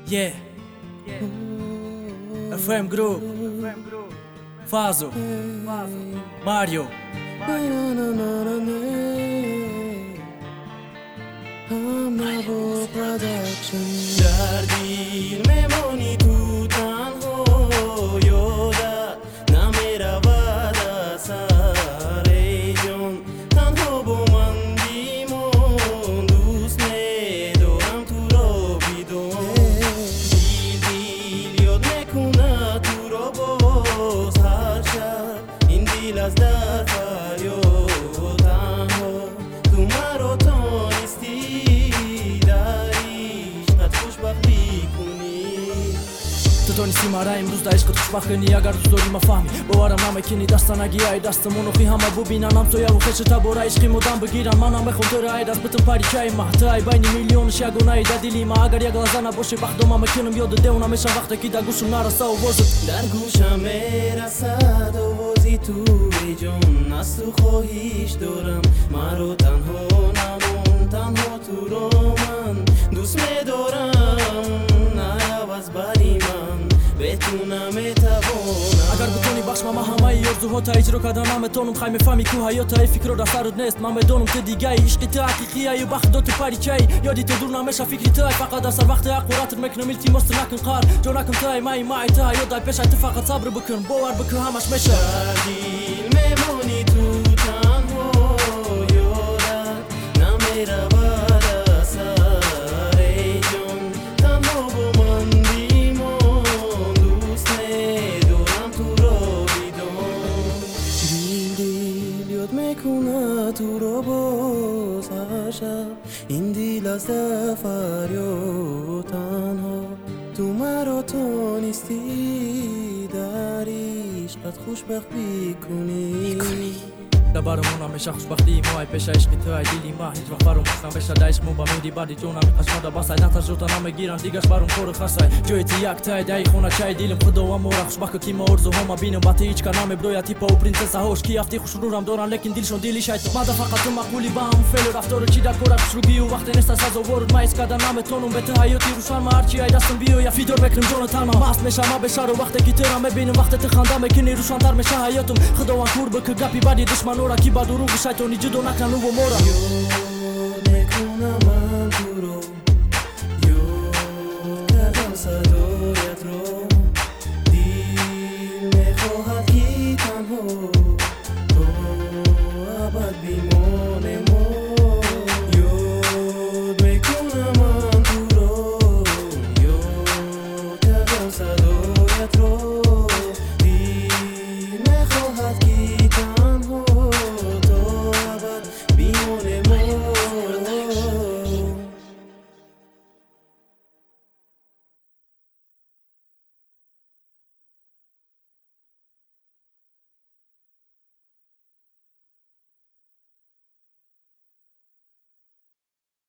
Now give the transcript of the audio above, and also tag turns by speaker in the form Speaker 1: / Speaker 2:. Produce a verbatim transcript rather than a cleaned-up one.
Speaker 1: Yeah, F M Group, Fazo, Mario.
Speaker 2: در دیر میمانی تو تنها یادت نمیرود از سر ای جان تنها با من بیمان دوست میدارم تو را بیدان دیل دیل یاد میکنه تو را باز هر شب این دیل از در فریاد تنها تو مرا تانستی
Speaker 1: تو نیستی مرا امروز در عشقت خوشبخت کنی اگر دوست داری مفهمی باورم نمیکنی دست نگیری دستمونو خی همه ببینن تو یارو خش تا برای عشقی مدام بگیرن منم میخوام تو را دست بتم پاری چای محتای بین میلیونش یگانه در دلی ما اگر یک لحظه نباشه بخدم میکنم یاد دیوونم میشم وقتی که در گوشم نرسه آوازت
Speaker 2: در گوشم میرسد آوازی تو ای جان از تو خواهیش دارم مرا تنها نمون تنها تو را من دوست میدارم نعوض بری من بتونم میتوانم
Speaker 1: اگر بتونی بخش ما همه آرزوها تا اجرا کردن نمیتونم خواهی میفهمی که حیات ای فکر را سرت نیست من میدونم که دیگه عشق تو حقیقیه ای بخت دو تو پری چای یادی تو دور نمیشه فکری تو فقط در سر وقت حقورت میکنم التی مست نکن قار جو نکن تو مای مای تو یاد پیش تو فقط صبر بکن باور بکن همش میشه
Speaker 2: دل میمونی تو تنها یادت نمیرود از سر ای جان تنها با من بیمان دوست میدارم تو را بیدان دیل دیل یاد میکنه تو را باز هر شب این دیل از در فریاد تنها تو مرا تانستی در عشقت خوشبخت بیکنی
Speaker 1: دبارمون همیشه خوشبختی ما پیش عشق تو ای دلی ما هیچ وقت برام خستم بشه دایش مو با میدی بعدی جونم قشمه بس ای نتا جوتا نمیگیرن دیگه برام خور خسای جوی تی یک تای دای خونه چای دلم خدا و مو خوشبخت کی ما ارزو هم ببینم با هیچ کنام برویا تیپا و پرنسسا هوش کی افتی خوش رورم دوران لیکن دلشون دلی شاید ما فقط مقولی با هم فعل رفتار چی در کار خوش رو بیو وقت نیست از ورد ما اسکادا نمیتونم به تو حیاتی روشان ما هرچی ای دستم بیو یا فیدور بکرم جون تنها ماست میشم ما بشار وقتی که تو را میبینم وقتی تو خنده میکنی روشان تر میشه حیاتم خدا و کور بک گپی بعدی دشمن را کی با دروغ شیطانی جدو نکنم و مورا